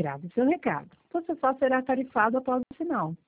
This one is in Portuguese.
Grave seu recado. Você só será tarifado após o sinal.